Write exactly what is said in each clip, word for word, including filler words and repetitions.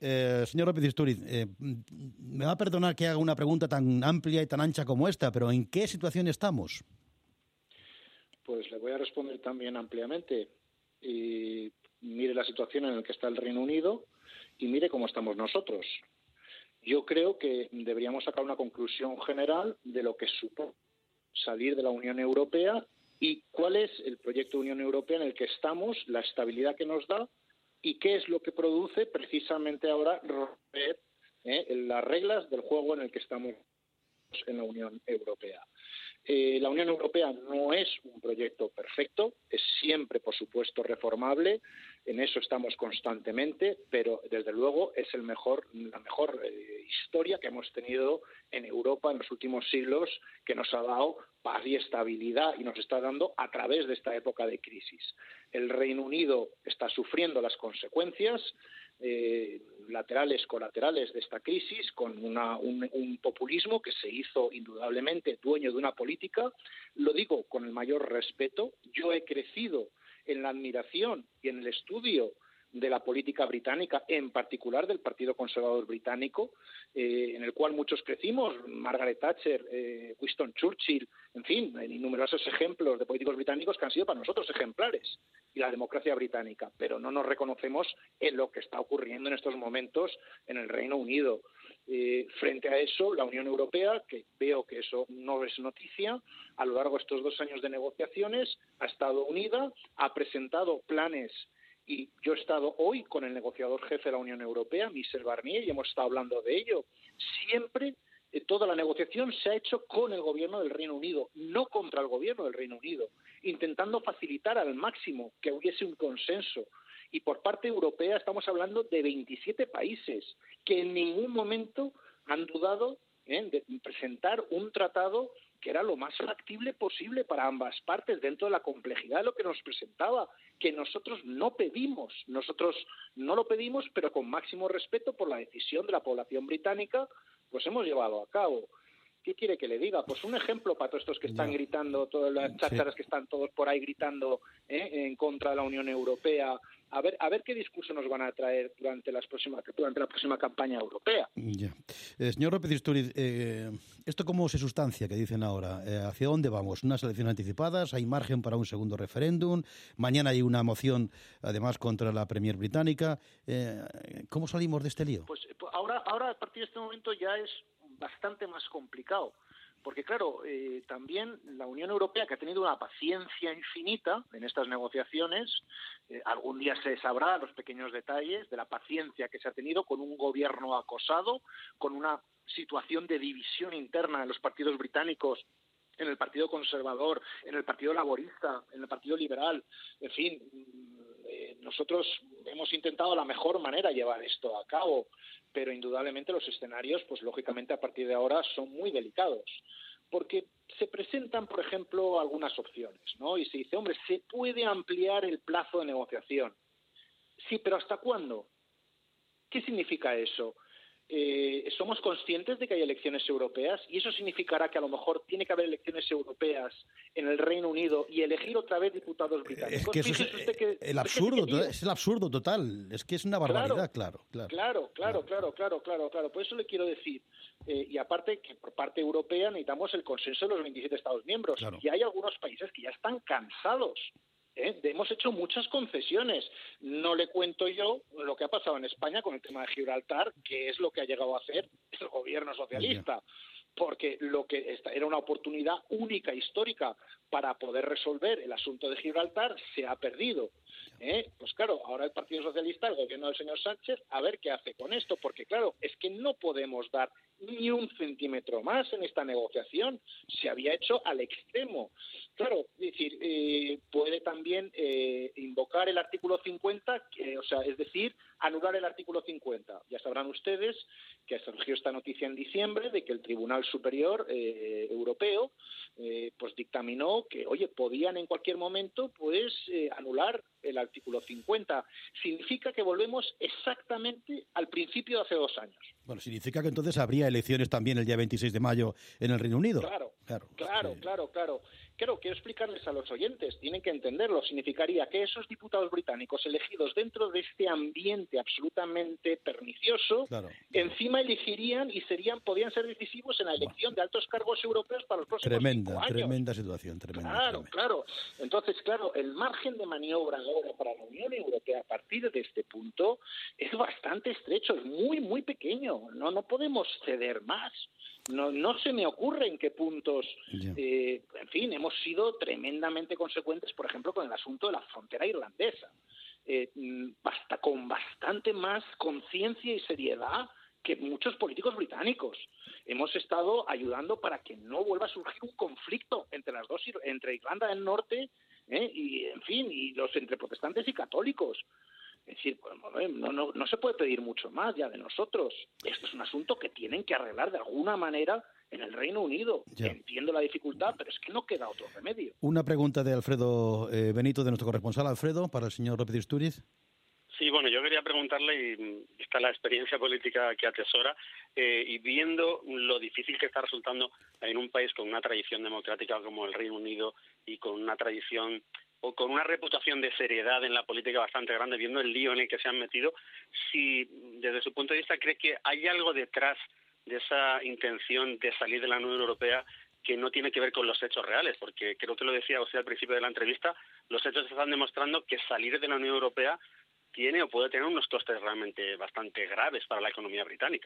Eh, señor López Istúriz, eh, me va a perdonar que haga una pregunta tan amplia y tan ancha como esta, pero ¿en qué situación estamos? Pues le voy a responder también ampliamente. Y mire la situación en la que está el Reino Unido y mire cómo estamos nosotros. Yo creo que deberíamos sacar una conclusión general de lo que supone salir de la Unión Europea y cuál es el proyecto de Unión Europea en el que estamos, la estabilidad que nos da y qué es lo que produce precisamente ahora romper ¿eh? las reglas del juego en el que estamos en la Unión Europea. Eh, la Unión Europea no es un proyecto perfecto, es siempre, por supuesto, reformable, en eso estamos constantemente, pero desde luego es el mejor, la mejor eh, historia que hemos tenido en Europa en los últimos siglos, que nos ha dado paz y estabilidad y nos está dando a través de esta época de crisis. El Reino Unido está sufriendo las consecuencias Eh, laterales, colaterales de esta crisis, con una, un, un populismo que se hizo indudablemente dueño de una política. Lo digo con el mayor respeto. Yo he crecido en la admiración y en el estudio de la política británica, en particular del Partido Conservador Británico, eh, en el cual muchos crecimos, Margaret Thatcher, eh, Winston Churchill, en fin, en innumerosos ejemplos de políticos británicos que han sido para nosotros ejemplares, y la democracia británica, pero no nos reconocemos en lo que está ocurriendo en estos momentos en el Reino Unido. Eh, frente a eso, la Unión Europea, que veo que eso no es noticia, a lo largo de estos dos años de negociaciones ha estado unida, ha presentado planes. Y yo he estado hoy con el negociador jefe de la Unión Europea, Michel Barnier, y hemos estado hablando de ello. Siempre, eh, toda la negociación se ha hecho con el gobierno del Reino Unido, no contra el gobierno del Reino Unido, intentando facilitar al máximo que hubiese un consenso. Y por parte europea estamos hablando de veintisiete países que en ningún momento han dudado ¿eh? de presentar un tratado que era lo más factible posible para ambas partes dentro de la complejidad de lo que nos presentaba, que nosotros no pedimos, nosotros no lo pedimos, pero con máximo respeto por la decisión de la población británica, pues hemos llevado a cabo. ¿Qué quiere que le diga? Pues un ejemplo para todos estos que están Ya. gritando, todas las chácharas Sí. que están todos por ahí gritando ¿eh? en contra de la Unión Europea. A ver, a ver qué discurso nos van a traer durante, las próximas, durante la próxima campaña europea. Ya. Eh, señor López Istúriz, eh, ¿esto cómo se sustancia, que dicen ahora? Eh, ¿Hacia dónde vamos? ¿Unas elecciones anticipadas? ¿Hay margen para un segundo referéndum? Mañana hay una moción, además, contra la Premier británica. Eh, ¿Cómo salimos de este lío? Pues ahora, ahora, a partir de este momento, ya es bastante más complicado. Porque, claro, eh, también la Unión Europea, que ha tenido una paciencia infinita en estas negociaciones, eh, algún día se sabrá los pequeños detalles de la paciencia que se ha tenido con un gobierno acosado, con una situación de división interna en los partidos británicos, en el Partido Conservador, en el Partido Laborista, en el Partido Liberal, en fin, eh, nosotros hemos intentado de la mejor manera llevar esto a cabo, pero indudablemente los escenarios, pues lógicamente a partir de ahora son muy delicados, porque se presentan, por ejemplo, algunas opciones, ¿no? Y se dice, hombre, se puede ampliar el plazo de negociación. Sí, pero ¿hasta cuándo? ¿Qué significa eso? Eh, somos conscientes de que hay elecciones europeas y eso significará que a lo mejor tiene que haber elecciones europeas en el Reino Unido y elegir otra vez diputados británicos. Es que eso es usted que, el absurdo, que es el absurdo total. Es que es una barbaridad, claro. Claro, claro, claro, claro, claro, claro, claro. Por eso le quiero decir, eh, y aparte que por parte europea necesitamos el consenso de los veintisiete Estados miembros. Claro. Y hay algunos países que ya están cansados. ¿Eh? Hemos hecho muchas concesiones. No le cuento yo lo que ha pasado en España con el tema de Gibraltar, que es lo que ha llegado a hacer el gobierno socialista, porque lo que era una oportunidad única, histórica, para poder resolver el asunto de Gibraltar, se ha perdido. ¿Eh? Pues claro, ahora el Partido Socialista, el gobierno del señor Sánchez, a ver qué hace con esto, porque claro, es que no podemos dar ni un centímetro más en esta negociación. Se había hecho al extremo. Claro, es decir, eh, puede también eh, invocar el artículo cincuenta, que, o sea, es decir, anular el artículo cincuenta. Ya sabrán ustedes que surgió esta noticia en diciembre de que el Tribunal Superior eh, Europeo eh, pues dictaminó que, oye, podían en cualquier momento pues eh, anular el artículo cincuenta. Significa que volvemos exactamente al principio de hace dos años. Bueno, significa que entonces habría elecciones también el día veintiséis de mayo en el Reino Unido. Claro, claro, claro, sí. claro, claro. Claro, quiero explicarles a los oyentes, tienen que entenderlo. Significaría que esos diputados británicos elegidos dentro de este ambiente absolutamente pernicioso, claro, claro. encima elegirían y serían, podrían ser decisivos en la elección de altos cargos europeos para los próximos tremenda, cinco años. Tremenda situación, tremenda. Claro, tremenda. claro. Entonces, claro, el margen de maniobra ahora para la Unión Europea a partir de este punto es bastante estrecho, es muy, muy pequeño. No, no podemos ceder más. No, no se me ocurre en qué puntos, eh, en fin, hemos sido tremendamente consecuentes, por ejemplo, con el asunto de la frontera irlandesa, eh, basta, con bastante más conciencia y seriedad que muchos políticos británicos. Hemos estado ayudando para que no vuelva a surgir un conflicto entre las dos, entre Irlanda del Norte eh, y, en fin, y los entre protestantes y católicos. Es decir, no, no, no se puede pedir mucho más ya de nosotros. Esto es un asunto que tienen que arreglar de alguna manera en el Reino Unido. Ya. Entiendo la dificultad, pero es que no queda otro remedio. Una pregunta de Alfredo eh, Benito, de nuestro corresponsal. Alfredo, para el señor López Istúriz. Sí, bueno, yo quería preguntarle, y está la experiencia política que atesora, eh, y viendo lo difícil que está resultando en un país con una tradición democrática como el Reino Unido y con una tradición o con una reputación de seriedad en la política bastante grande, viendo el lío en el que se han metido, si desde su punto de vista cree que hay algo detrás de esa intención de salir de la Unión Europea que no tiene que ver con los hechos reales, porque creo que lo decía usted al principio de la entrevista, los hechos están demostrando que salir de la Unión Europea tiene o puede tener unos costes realmente bastante graves para la economía británica.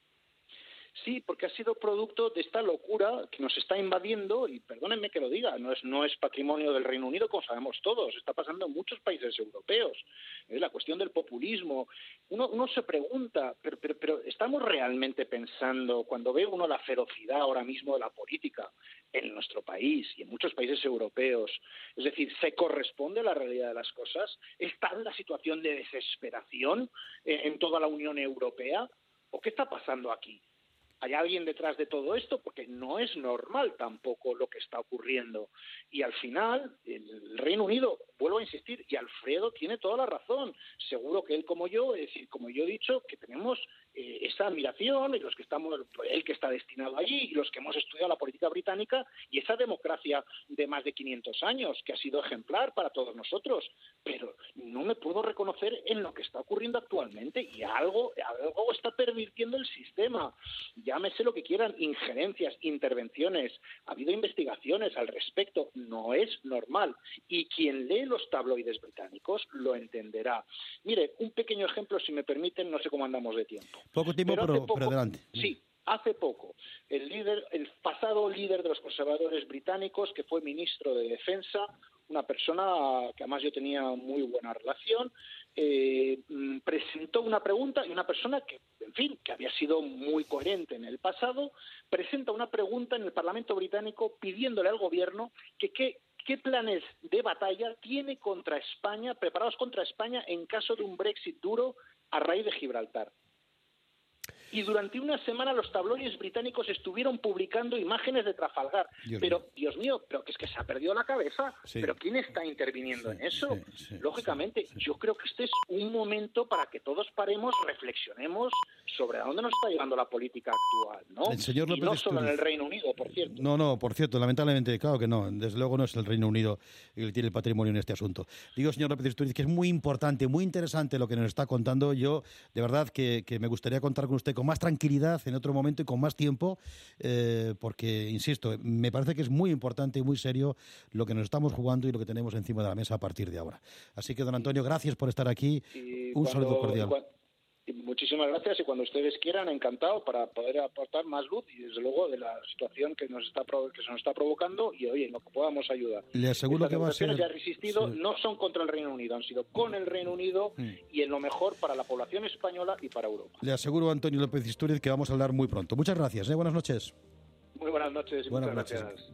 Sí, porque ha sido producto de esta locura que nos está invadiendo, y perdónenme que lo diga, no es, no es patrimonio del Reino Unido, como sabemos todos, está pasando en muchos países europeos. Es la cuestión del populismo. Uno, uno se pregunta, pero, pero, pero ¿estamos realmente pensando, cuando ve uno la ferocidad ahora mismo de la política en nuestro país y en muchos países europeos, es decir, ¿se corresponde a la realidad de las cosas? ¿Está en la situación de desesperación en toda la Unión Europea? ¿O qué está pasando aquí? ¿Hay alguien detrás de todo esto? Porque no es normal tampoco lo que está ocurriendo. Y al final, el Reino Unido, vuelvo a insistir, y Alfredo tiene toda la razón. Seguro que él como yo, es decir, como yo he dicho, que tenemos eh, esa admiración, y los que estamos, él que está destinado allí, y los que hemos estudiado la política británica, y esa democracia de más de quinientos años, que ha sido ejemplar para todos nosotros. Pero no me puedo reconocer en lo que está ocurriendo actualmente, y algo, algo está pervirtiendo el sistema. Llámese lo que quieran, injerencias, intervenciones, ha habido investigaciones al respecto, no es normal. Y quien lee los tabloides británicos lo entenderá. Mire, un pequeño ejemplo, si me permiten, no sé cómo andamos de tiempo. Poco tiempo, pero, pero, poco, pero adelante. Sí, hace poco, el líder, el pasado líder de los conservadores británicos, que fue ministro de Defensa, una persona que además yo tenía muy buena relación, eh, presentó una pregunta, y una persona que, en fin, que había sido muy coherente en el pasado, presenta una pregunta en el Parlamento británico pidiéndole al gobierno que qué qué planes de batalla tiene contra España, preparados contra España en caso de un Brexit duro a raíz de Gibraltar. Y durante una semana los tabloides británicos estuvieron publicando imágenes de Trafalgar. Dios pero, mío. Dios mío, pero que es que se ha perdido la cabeza. Sí. ¿Pero quién está interviniendo sí, en eso? Sí, sí, Lógicamente, sí, sí. yo creo que este es un momento para que todos paremos, reflexionemos sobre a dónde nos está llevando la política actual, ¿no? El señor López y no Istúriz. Solo en el Reino Unido, por cierto. No, no, por cierto, lamentablemente, claro que no. Desde luego no es el Reino Unido el que tiene el patrimonio en este asunto. Digo, señor López Istúriz, que es muy importante, muy interesante lo que nos está contando. Yo, de verdad, que, que me gustaría contar con usted con más tranquilidad en otro momento y con más tiempo, eh, porque, insisto, me parece que es muy importante y muy serio lo que nos estamos jugando y lo que tenemos encima de la mesa a partir de ahora. Así que, don Antonio, gracias por estar aquí. Y Un cuando, saludo cordial. Cuando, muchísimas gracias, y cuando ustedes quieran, encantado para poder aportar más luz y, desde luego, de la situación que nos está que se nos está provocando y, oye, en lo que podamos ayudar. Le aseguro Estas que va a ser... ya he resistido, sí. no son contra el Reino Unido, han sido con el Reino Unido mm. y en lo mejor para la población española y para Europa. Le aseguro a Antonio López Istúriz que vamos a hablar muy pronto. Muchas gracias, ¿eh? Buenas noches. Muy buenas noches y buenas muchas noches. gracias.